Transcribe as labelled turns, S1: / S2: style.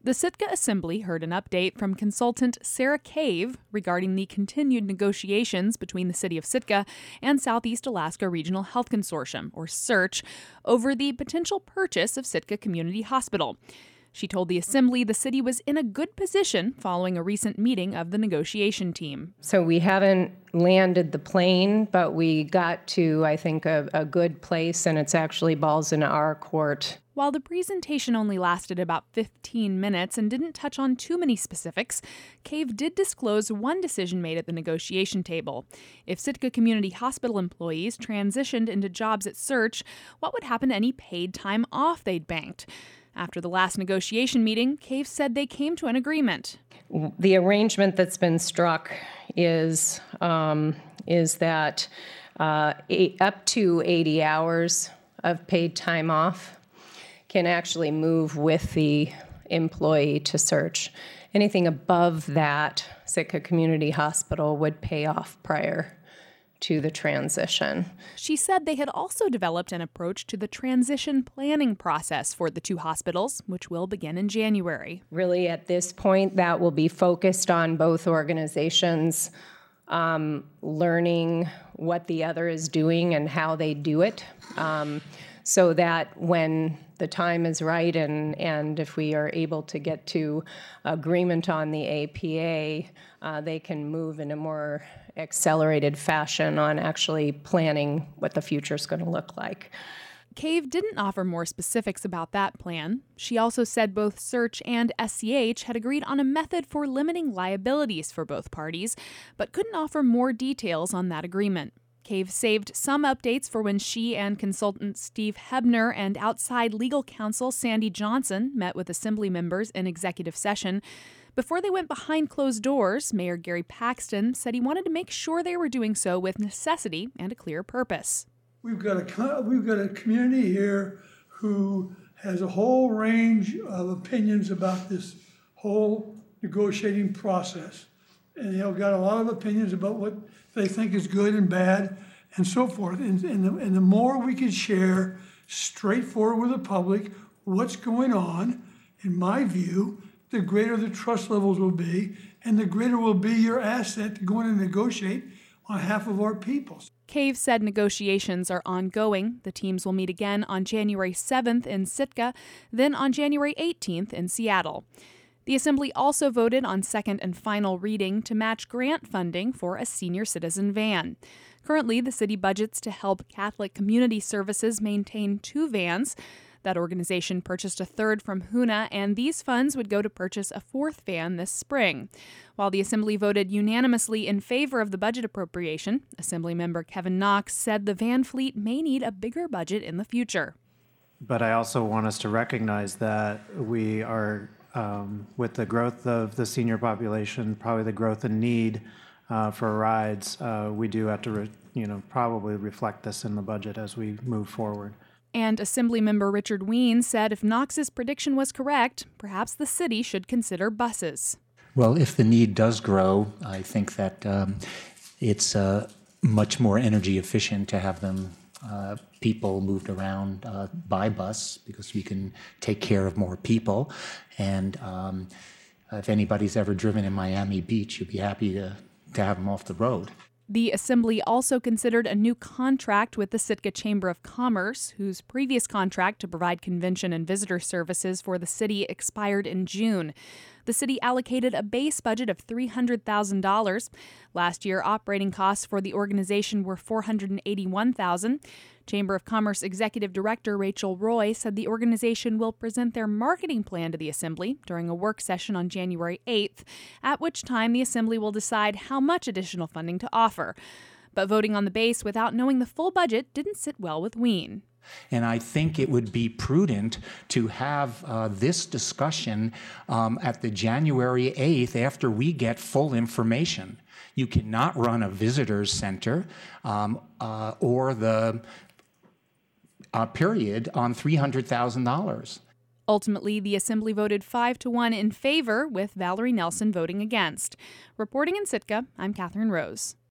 S1: The Sitka Assembly heard an update from consultant Sarah Cave regarding the continued negotiations between the city of Sitka and Southeast Alaska Regional Health Consortium, or SEARCH, over the potential purchase of Sitka Community Hospital. She told the Assembly the city was in a good position following a recent meeting of the negotiation team.
S2: So we haven't landed the plane, but we got to, I think, a good place, and it's actually balls in our court.
S1: While the presentation only lasted about 15 minutes and didn't touch on too many specifics, Cave did disclose one decision made at the negotiation table. If Sitka Community Hospital employees transitioned into jobs at SEARCH, what would happen to any paid time off they'd banked? After the last negotiation meeting, Cave said they came to an agreement.
S2: The arrangement that's been struck is that up to 80 hours of paid time off can actually move with the employee to SEARCH. Anything above that, Sitka Community Hospital would pay off prior to the transition.
S1: She said they had also developed an approach to the transition planning process for the two hospitals, which will begin in January.
S2: Really, at this point, that will be focused on both organizations learning what the other is doing and how they do it, so that when the time is right and if we are able to get to agreement on the APA, they can move in a more accelerated fashion on actually planning what the future is going to look like.
S1: Cave didn't offer more specifics about that plan. She also said both SEARCH and SCH had agreed on a method for limiting liabilities for both parties, but couldn't offer more details on that agreement. Cave saved some updates for when she and consultant Steve Hebner and outside legal counsel Sandy Johnson met with Assembly members in executive session. Before they went behind closed doors, Mayor Gary Paxton said he wanted to make sure they were doing so with necessity and a clear purpose.
S3: We've got a community here who has a whole range of opinions about this whole negotiating process. And they've got a lot of opinions about what they think is good and bad and so forth. And the more we can share straightforward with the public what's going on, in my view, the greater the trust levels will be, and the greater will be your asset to go in and negotiate on behalf of our people.
S1: Cave said negotiations are ongoing. The teams will meet again on January 7th in Sitka, then on January 18th in Seattle. The Assembly also voted on second and final reading to match grant funding for a senior citizen van. Currently, the city budgets to help Catholic Community Services maintain 2 vans. That organization purchased a third from HUNA, and these funds would go to purchase a 4th van this spring. While the Assembly voted unanimously in favor of the budget appropriation, Assemblymember Kevin Knox said the van fleet may need a bigger budget in the future.
S4: But I also want us to recognize that we are, with the growth of the senior population, probably the growth in need for rides, we do have to probably reflect this in the budget as we move forward.
S1: And Assemblymember Richard Ween said if Knox's prediction was correct, perhaps the city should consider buses.
S5: Well, if the need does grow, I think that it's much more energy efficient to have them people moved around by bus, because we can take care of more people. And if anybody's ever driven in Miami Beach, you'd be happy to have them off the road.
S1: The Assembly also considered a new contract with the Sitka Chamber of Commerce, whose previous contract to provide convention and visitor services for the city expired in June. The city allocated a base budget of $300,000. Last year, operating costs for the organization were $481,000. Chamber of Commerce Executive Director Rachel Roy said the organization will present their marketing plan to the Assembly during a work session on January 8th, at which time the Assembly will decide how much additional funding to offer. But voting on the base without knowing the full budget didn't sit well with Ween.
S5: And I think it would be prudent to have this discussion at the January 8th after we get full information. You cannot run a visitors center or the period on $300,000.
S1: Ultimately, the Assembly voted 5-1 in favor, with Valerie Nelson voting against. Reporting in Sitka, I'm Catherine Rose.